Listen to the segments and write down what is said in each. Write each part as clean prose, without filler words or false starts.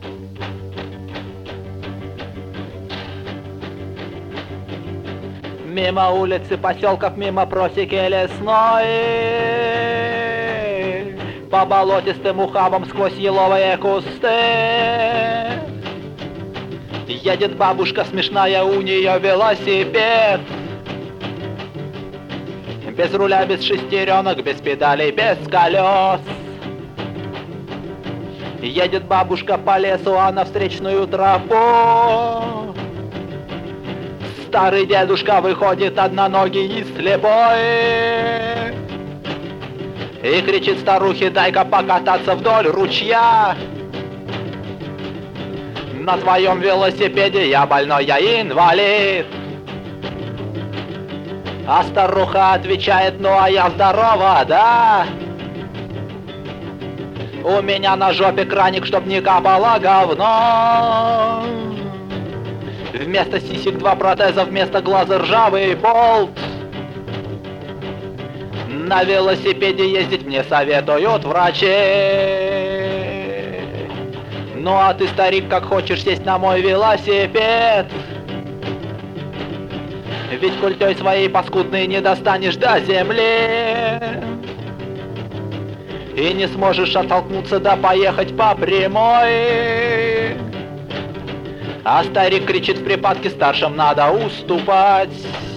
Мимо улиц и поселков, мимо просеки лесной, по болотистым ухабам сквозь еловые кусты. Едет бабушка смешная, у нее велосипед. Без руля, без шестеренок, без педалей, без колес. Едет бабушка по лесу, а на встречную тропу старый дедушка выходит одноногий и слепой и кричит старухе: дай-ка покататься вдоль ручья. На твоем велосипеде я больной, я инвалид. А старуха отвечает: ну а я здорова, да? У меня на жопе краник, чтоб не капало говно. Вместо сисек 2 протеза, вместо глаза ржавый болт. На велосипеде ездить мне советуют врачи. Ну а ты, старик, как хочешь сесть на мой велосипед? Ведь культей своей паскудной не достанешь до земли. И не сможешь оттолкнуться да поехать по прямой. А старик кричит в припадке: старшим надо уступать.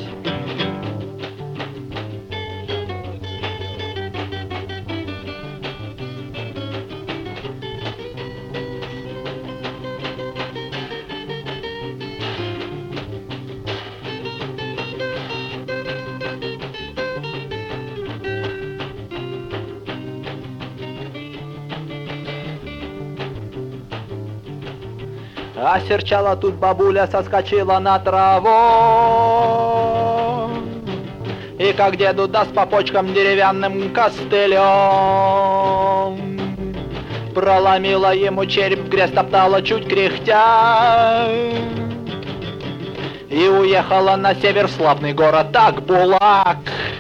А серчала тут бабуля, соскочила на траву и как деду даст по почкам деревянным костылем. Проломила ему череп, в грязь топтала чуть кряхтя и уехала на север в славный город Акбулак.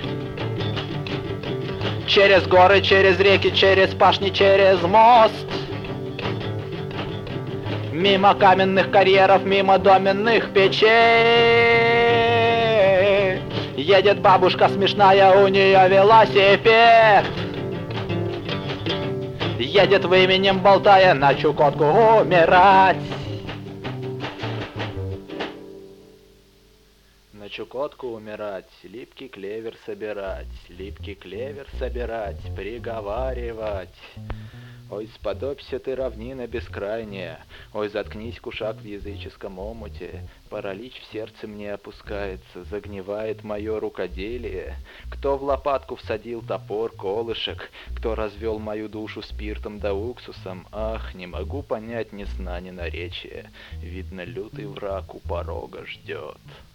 Через горы, через реки, через пашни, через мост. Мимо каменных карьеров, мимо доменных печей. Едет бабушка смешная, у нее велосипед. Едет выменем, болтая, на Чукотку умирать. На Чукотку умирать, липкий клевер собирать, липкий клевер собирать, приговаривать. Ой, сподобься ты, равнина бескрайняя, ой, заткнись, кушак в языческом омуте, паралич в сердце мне опускается, загнивает мое рукоделие. Кто в лопатку всадил топор, колышек, кто развел мою душу спиртом да уксусом, ах, не могу понять ни сна, ни наречия, видно, лютый враг у порога ждет.